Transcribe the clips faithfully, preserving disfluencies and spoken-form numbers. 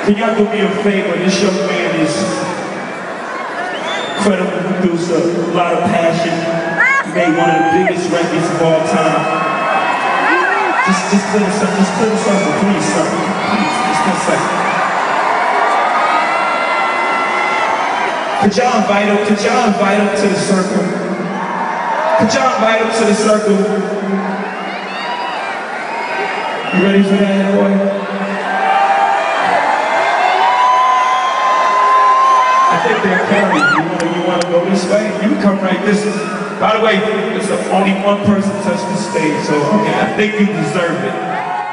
Can y'all do me a favor? This young man is incredible producer, a lot of passion. He made one of the biggest records of all time. Just, just clear the circle, just clear the circle, please, sir. Please, just clear the circle. Could y'all invite him? Could y'all invite him to the circle? Could y'all invite him to the circle? You ready for that, boy? I think they're carrying. You want, you want to go this way? You can come right this way. By the way, there's only one person touched the stage, so okay, I think you deserve it.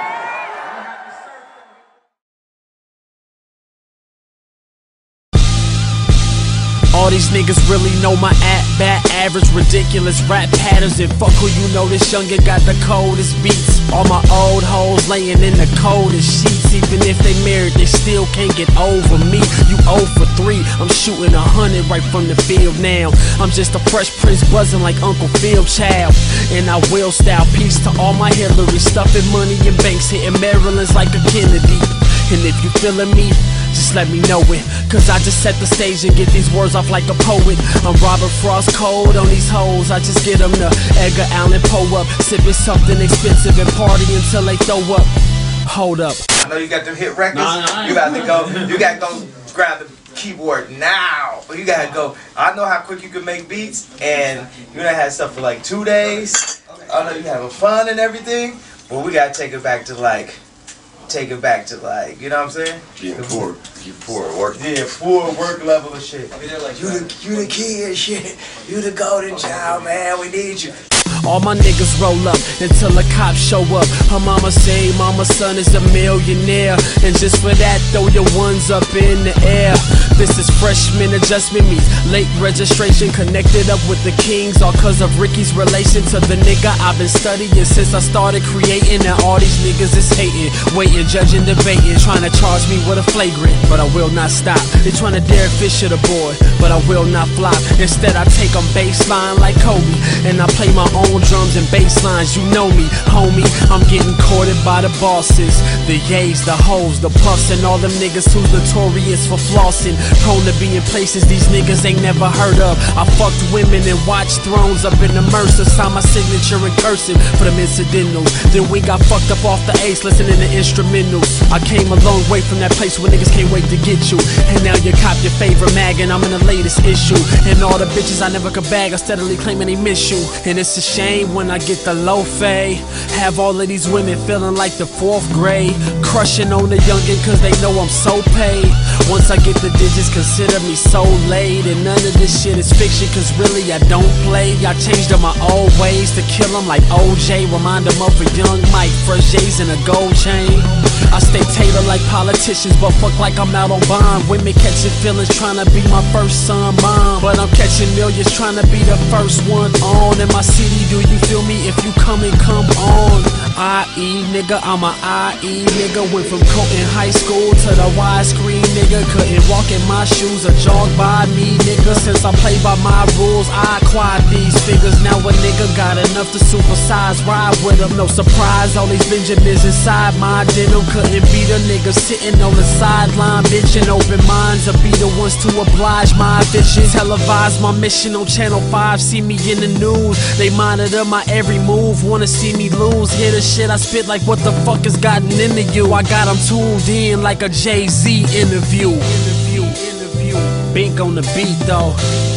All these niggas really know my at-bat average, ridiculous rap patterns. And fuck who you know, this youngin' got the coldest beats. All my old hoes laying in the coldest sheets. Even if they married, they still can't get over me. You zero for three, I'm shooting a hundred right from the field now. I'm just a fresh prince buzzing like Uncle Phil Child. And I will style, peace to all my Hillary, stuffing money in banks, hitting Maryland's like a Kennedy. And if you feeling me, just let me know it, cause I just set the stage and get these words off like a poet. I'm Robert Frost cold on these hoes, I just get them to Edgar Allan Poe up, sipping something expensive and party until they throw up. Hold up. I know you got them hit records, nah, nah, you got to go, you got to go grab the keyboard now. You got to go, I know how quick you can make beats, and you done had stuff for like two days. I know you having fun and everything, but we got to take it back to like, take it back to like, you know what I'm saying? Yeah, poor, you poor work. Yeah, poor work level of shit. You the, you the kid shit. You the golden child, man. We need you. All my niggas roll up until the cops show up. Her mama say mama's son is a millionaire, and just for that throw your ones up in the air. This is freshman adjustment meets late registration, connected up with the kings, all cause of Ricky's relation to the nigga I've been studying since I started creating. And all these niggas is hating, waiting, judging, debating, trying to charge me with a flagrant, but I will not stop. They trying to dare Fisher the boy, but I will not flop. Instead I take them baseline like Kobe, and I play my own drums and bass lines. You know me, homie, I'm getting courted by the bosses, the yays, the hoes, the puffs, and all them niggas who's notorious for flossing, prone to be in places these niggas ain't never heard of. I fucked women and watched thrones up in the Mercer, signed my signature in cursive for them incidentals. Then we got fucked up off the ace, listening to instrumentals. I came a long way from that place where niggas can't wait to get you, and now you cop your favorite mag and I'm in the latest issue. And all the bitches I never could bag are steadily claiming they miss you, and it's a shame when I get the low fade. Have all of these women feeling like the fourth grade, crushing on the youngin' cause they know I'm so paid. Once I get the digits, consider me so laid, and none of this shit is fiction cause really I don't play. I changed up my old ways to kill them like O J, remind them of a young Mike, fresh J's and a gold chain. I stay tailored like politicians, but fuck like I'm out on bond. Women catching feelings trying to be my first son mom, but I'm catching millions trying to be the first one on. In my city, do you feel me? If you come and come on. I E nigga, I'm a I E nigga. Went from Colton High School to the widescreen nigga. Couldn't walk in my shoes or jog by me nigga. Since I play by my rules, I acquired these figures. Now a nigga got enough to supersize, ride with them. No surprise, all these Benjamins inside my denim. Couldn't be the nigga sitting on the sideline benching. Open minds will be the ones to oblige my vision. Televise my mission on Channel five, see me in the news. They monitor my every move, wanna see me lose. Hear the shit I spit like what the fuck has gotten into you. I got them tuned in like a Jay-Z interview. Interview, interview. Bink on the beat though.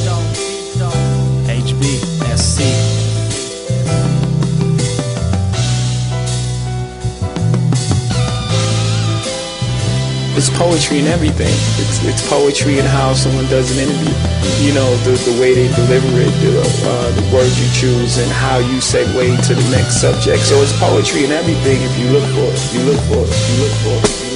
H B S C. It's poetry in everything. It's, it's poetry in how someone does an interview. You know, the, the way they deliver it, the, uh, the words you choose, and how you segue to the next subject. So it's poetry in everything if you look for it. You look for it. You look for it.